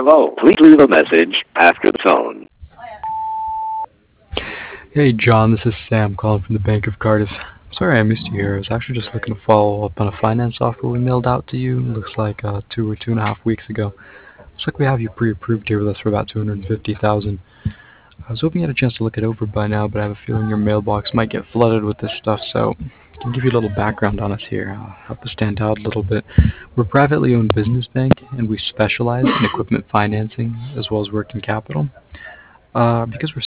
Hello, please leave a message after the tone. Hey John, this is Sam calling from the Bank of Cardiff. Sorry I missed you here. I was actually just looking to follow up on a finance offer we mailed out to you. Looks like 2 or 2.5 weeks ago. Looks like we have you pre-approved here with us for about 250,000. I was hoping you had a chance to look it over by now, but I have a feeling your mailbox might get flooded with this stuff, so I can give you a little background on us here. I'll help us stand out a little bit. We're a privately owned business bank, and we specialize in equipment financing as well as working capital. Because we're